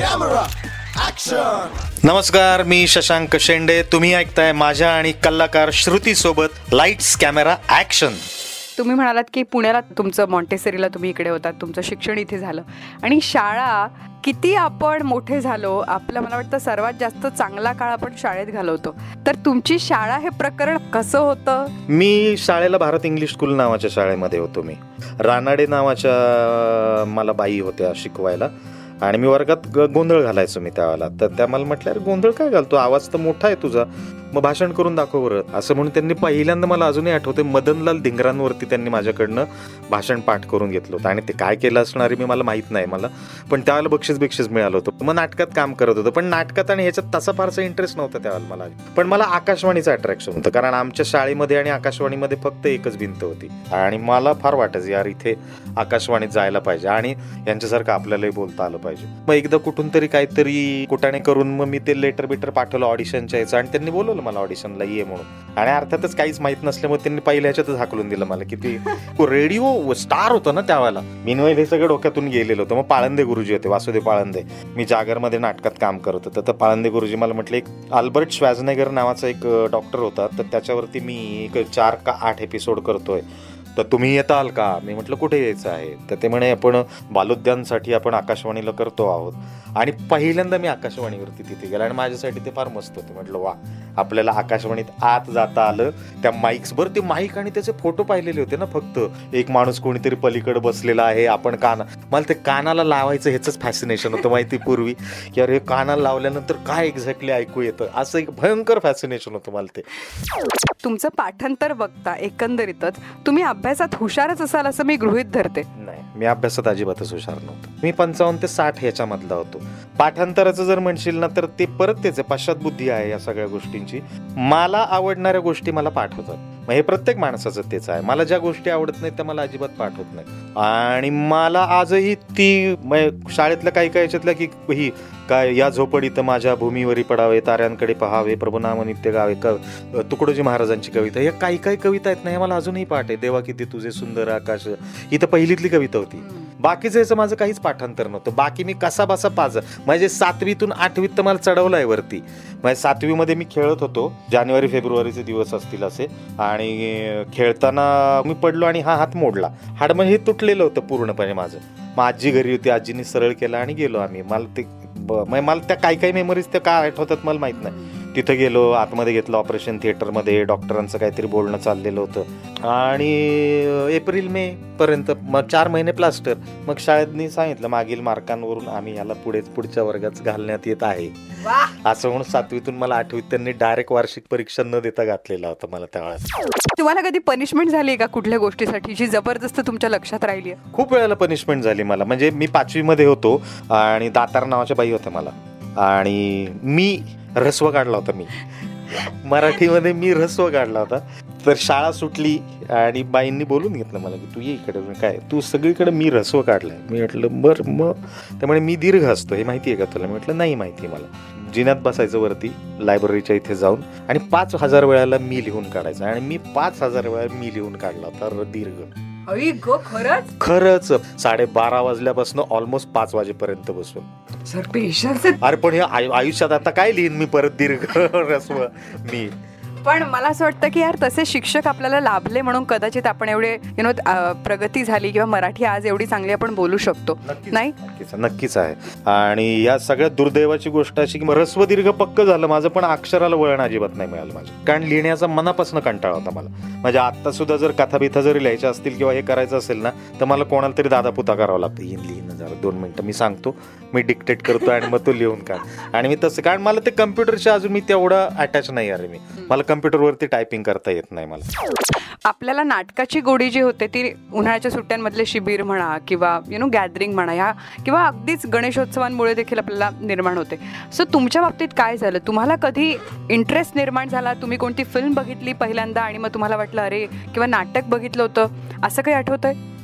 Camera action. नमस्कार, मी शशांक शेंडे. तुम्ही ऐकताय माझ्या आणि कलाकार श्रुती सोबत लाईट्स कॅमेरा ॲक्शन. तुम्ही म्हणालात की पुण्याला तुमचं मॉन्टेसरीला तुम्ही इकडे होतात, तुमचं शिक्षण इथे झालं आणि शाळा किती आपण मोठे झालो, आपलं मला वाटतं सर्वात जास्त चांगला काळ आपण शाळेत घालवतो. तर तुमची शाळा हे प्रकरण कसं होतं? मी शाळेला भारत इंग्लिश स्कूल नावाच्या शाळेमध्ये होतो. मी रानाडे नावाच्या मला बाई होत्या शिकवायला आणि मी वर्गात गोंधळ घालायचो मी त्यावेळेला. तर त्या मला म्हटल्या, अरे गोंधळ काय घालतो, आवाज तर मोठा आहे तुझा, मग भाषण करून दाखव बरं. असं म्हणून त्यांनी पहिल्यांदा, मला अजूनही आठवते, मदनलाल धिंगरांवरती त्यांनी माझ्याकडनं भाषण पाठ करून घेतलं होतं. आणि ते काय केलं असणारे मी मला माहीत नाही मला, पण त्यावेळेला बक्षीस मिळालं होतं. मग नाटकात काम करत होतं, पण नाटकात आणि ह्याच्यात तसा फारसा इंटरेस्ट नव्हता त्यावेळेला मला. पण मला आकाशवाणीचं अट्रॅक्शन होतं, कारण आमच्या शाळेमध्ये आणि आकाशवाणीमध्ये फक्त एकच भिंत होती आणि मला फार वाटायचं यार इथे आकाशवाणीत जायला पाहिजे आणि यांच्यासारखं आपल्यालाही बोलता आलं पाहिजे. मग एकदा कुठून तरी काहीतरी कुटाणे करून मग मी ते लेटर पाठवलं ऑडिशनच्या यायचं आणि त्यांनी बोलवलं मला ऑडिशनला ये म्हणून. आणि अर्थातच काहीच माहित नसल्यामुळे त्यांनी पहिल्या ह्याच्यातच हाकलून दिलं मला. किती रेडिओ स्टार होतं ना त्यावेळेला. मीनवाईल हे सगळं डोक्यातून गेलेलं होतं. मग पाळंदे गुरुजी होते, वासुदेव पाळंदे. मी जागरमध्ये नाटकात काम करत होतं. तर पाळंदे गुरुजी मला म्हटले, एक अल्बर्ट श्वाझनेगर नावाचा एक डॉक्टर होता, तर त्याच्यावरती मी एक 4 का 8 एपिसोड करतोय, तर तुम्ही येताल का? मी म्हटलं कुठे यायचं आहे? तर ते म्हणे, आपण बालोद्यानसाठी आपण आकाशवाणीला करतो आहोत. आणि पहिल्यांदा मी आकाशवाणीवरती तिथे गेला आणि माझ्यासाठी ते फार मस्त होते. म्हटलं वा, आपल्याला आकाशवाणीत आत जाता आलं. त्या माईक्स, बरं ते माईक आणि त्याचे फोटो पाहिलेले होते ना, फक्त एक माणूस कोणीतरी पलीकडे बसलेला आहे, आपण मला ते कानाला लावायचं ह्याचंच फॅसिनेशन होतं माहिती पूर्वी, की अरे कानाला लावल्यानंतर काय एक्झॅक्टली ऐकू येतं, असं एक भयंकर फॅसिनेशन होतं मला ते. तुमचं पाठांतर बघता एकंदरीतच तुम्ही अभ्यासात हुशारच असाल असं मी गृहीत धरते. नाही, मी अभ्यासात अजिबातच हुशार नव्हतो. मी 55 ते 60 ह्याच्यामधला होतो. पाठांतराचं जर म्हणशील ना, तर ते परत तेच आहे, पश्चात बुद्धी आहे या सगळ्या गोष्टींची. मला आवडणाऱ्या गोष्टी मला पाठ होतात. मग हे प्रत्येक माणसाचं तेच आहे. मला ज्या गोष्टी आवडत नाहीत त्या मला अजिबात पाठ होत नाही. आणि मला आजही ती शाळेतल्या काही याच्यातल्या की ही काय, या झोपडीत माझ्या भूमीवरी पडावे, ताऱ्यांकडे पहावे, प्रभुनाम नित्य गावे, तुकडोजी महाराजांची कविता, या काही कविता आहेत ना, हे मला अजूनही पाठ आहे. देवा किती तुझे सुंदर आकाश, ही तर पहिलीतली कविता होती. बाकीचं याचं माझं काहीच पाठांतर नव्हतं. बाकी मी कसा बसा पाज, म्हणजे 7वीतून 8वीत तर मला चढवलं आहे वरती. म्हणजे 7वीमध्ये मी खेळत होतो, जानेवारी फेब्रुवारीचे दिवस असतील असे, आणि खेळताना मी पडलो आणि हा हात मोडला. हाड म्हणजे हे तुटलेलं होतं पूर्णपणे माझं. मग आजी घरी होती, आजीने सरळ केला आणि गेलो आम्ही. मला त्या काही मेमरीज त्या काय आठवतात मला माहित नाही. तिथं गेलो, आतमध्ये घेतलं ऑपरेशन थिएटरमध्ये, डॉक्टरांचं काहीतरी बोलणं चाललेलं होतं आणि एप्रिल मे पर्यंत मग 4 महिने प्लास्टर. मग शाळेतनी सांगितलं मागील मार्कांवरून आम्ही याला पुढच्या वर्गात घालण्यात येत आहे असं म्हणून 7वीतून मला 8वीत त्यांनी डायरेक्ट वार्षिक परीक्षा न देता घातलेला होता मला त्यावेळेस. तुम्हाला कधी पनिशमेंट झाली का कुठल्या गोष्टीसाठी जी जबरदस्त तुमच्या लक्षात राहिली? खूप वेळेला पनिशमेंट झाली मला. म्हणजे मी 5वीमध्ये होतो आणि दातार नावाच्या बाई होत्या मला, आणि मी रस्व काढला होता. मी मराठीमध्ये मी रस्व काढला होता. तर शाळा सुटली आणि बाईंनी बोलून घेतलं मला की तू ये इकडे, काय तू सगळीकडे मी रस्व काढलाय. मी म्हटलं बरं. मग त्यामुळे मी दीर्घ असतो हे माहिती आहे का तुला? मी म्हटलं नाही माहिती मला. जिन्यात बसायचं वरती लायब्ररीच्या इथे जाऊन आणि 5000 वेळाला मी लिहून काढायचं, आणि मी 5000 वेळा मी लिहून काढला होता दीर्घ. खरंच 12:30 वाजल्यापासून ऑलमोस्ट 5 वाजेपर्यंत बसून. Sir patience. अरे पण हे आयुष्यात आता काय लिहीन मी परत दीर्घ रस्व मी. पण मला असं वाटतं की यार तसे शिक्षक आपल्याला लाभले म्हणून कदाचित आपण एवढे प्रगती झाली किंवा मराठी आज एवढी चांगली आपण बोलू शकतो. नाही, नक्कीच आहे. आणि या सगळ्यात दुर्दैवाची गोष्ट अशी की रस्व दीर्घ पक्क झालं माझं, पण अक्षराला वळण अजिबात नाही मिळालं माझं, कारण लिहिण्याचा मनापासून कंटाळा होता मला. म्हणजे आता सुद्धा जर कथा जरी लिहायच्या असतील किंवा हे करायचं असेल ना, तर मला कोणाला तरी दादापुता करावं लागतं. लिहिणं जरा 2 मिनिटं मी सांगतो, मी डिक्टेट करतो आणि मग तो लिहून काढ. आणि मी तसं, कारण मला ते कम्प्युटरच्या अजून मी तेवढं अटॅच नाही आहे. मला कम्प्युटरवरती टायपिंग करता येत नाही मला. आपल्याला नाटकाची गोडी जी होते ती उन्हाळ्याच्या सुट्ट्यांमधले शिबिर म्हणा किंवा गॅदरिंग म्हणा, ह्या किंवा अगदीच गणेशोत्सवांमुळे देखील आपल्याला निर्माण होते. सो तुमच्या बाबतीत काय झालं? तुम्हाला कधी इंटरेस्ट निर्माण झाला? तुम्ही कोणती फिल्म बघितली पहिल्यांदा आणि मग तुम्हाला वाटलं अरे, किंवा नाटक बघितलं होतं, असं काही आठवतंय?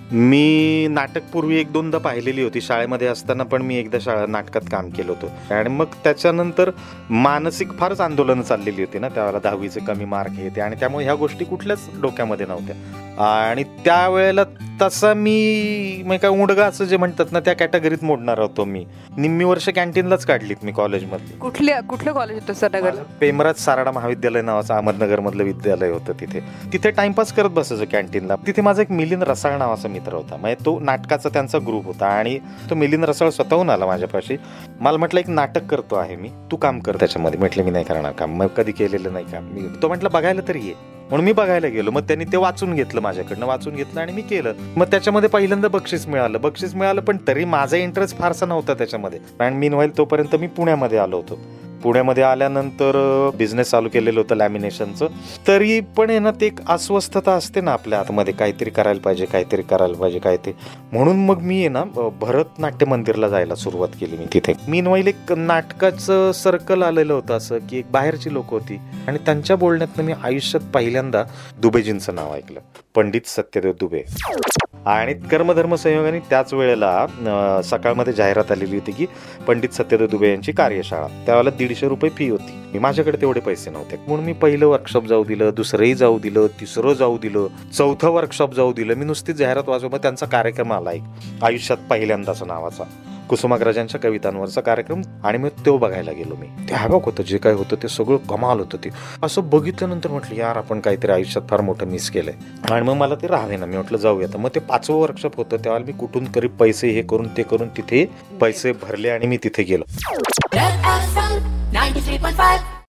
मी नाटक पूर्वी 1-2दा पाहिलेली होती शाळेमध्ये असताना, पण मी एकदा नाटकात काम केलं होतं. आणि मग त्याच्यानंतर मानसिक फारच आंदोलनं चाललेली होती ना त्यावेळेला, 10वीचे कमी मार्क हे ते, आणि त्यामुळे ह्या गोष्टी कुठल्याच डोक्यामध्ये नव्हत्या. आणि त्यावेळेला तसा मी मग काय उंडगा असं जे म्हणतात ना त्या कॅटेगरीत मोडणार होतो मी. निम्मी वर्ष कॅन्टीनलाच काढलीत मी कॉलेजमधली. कुठलं कॉलेज होतं सर नगरला? पेमराज साराडा महाविद्यालय नावाचं अहमदनगर मधलं विद्यालय होतं. तिथे टाइमपास करत बसायचं कॅन्टीनला. तिथे माझा एक मिलिंद रसाळ नावाचा मित्र होता. म्हणजे तो नाटकाचा त्यांचा ग्रुप होता आणि तो मिलिंद रसाळ स्वतःहून आला माझ्यापाशी. मला म्हटलं एक नाटक करतो आहे मी, तू काम कर त्याच्यामध्ये. म्हटलं मी नाही करणार काम, मग कधी केलेलं नाही काम. तो म्हटलं बघायला तरी ये, म्हणून मी बघायला गेलो. मग त्यांनी ते वाचून घेतलं, माझ्याकडनं वाचून घेतलं आणि मी केलं. मग त्याच्यामध्ये पहिल्यांदा बक्षीस मिळालं, पण तरी माझा इंटरेस्ट फारसा नव्हता त्याच्यामध्ये. आणि मीनवाईल तोपर्यंत मी पुण्यामध्ये आलो होतो. पुण्यामध्ये आल्यानंतर बिझनेस चालू केलेलं होतं लॅमिनेशनचं. तरी पण आहे ना ते एक अस्वस्थता असते ना आपल्या आतमध्ये, काहीतरी करायला पाहिजे काय ते. म्हणून मग मी आहे ना भरतनाट्य मंदिरला जायला सुरुवात केली मी तिथे. मीनवाईल एक नाटकाचं सर्कल आलेलं होतं असं की एक बाहेरची लोक होती आणि त्यांच्या बोलण्यातनं मी आयुष्यात पहिल्यांदा दुबेजींचं नाव ऐकलं, पंडित सत्यदेव दुबे. आणि कर्मधर्म संयोगाने त्याच वेळेला सकाळमध्ये जाहिरात आलेली होती की पंडित सत्यदेव दुबे यांची कार्यशाळा. त्यावेळेला 150 रुपये फी होती. माझ्याकडे तेवढे पैसे नव्हते, म्हणून मी पहिलं वर्कशॉप जाऊ दिलं, दुसरंही जाऊ दिलं, तिसरं जाऊ दिलं, चौथं वर्कशॉप जाऊ दिलं. मी नुसती जाहिरात वाचव. मग त्यांचा कार्यक्रम आला एक आयुष्यात पहिल्यांदाच नावाचा, कुसुमाग्रजांच्या कवितांवरचा कार्यक्रम. आणि मग तो बघायला गेलो मी. ते हॅबक होतं, जे काय होतं ते सगळं कमाल होतं. ते असं बघितल्यानंतर म्हटलं यार आपण काहीतरी आयुष्यात फार मोठं मिस केलंय. आणि मग मला ते राहावे ना, मी म्हटलं जाऊया. तर मग ते 5वं वर्कशॉप होतं. त्यावेळेला मी कुठून तरी पैसे हे करून ते करून तिथे पैसे भरले आणि मी तिथे गेलो.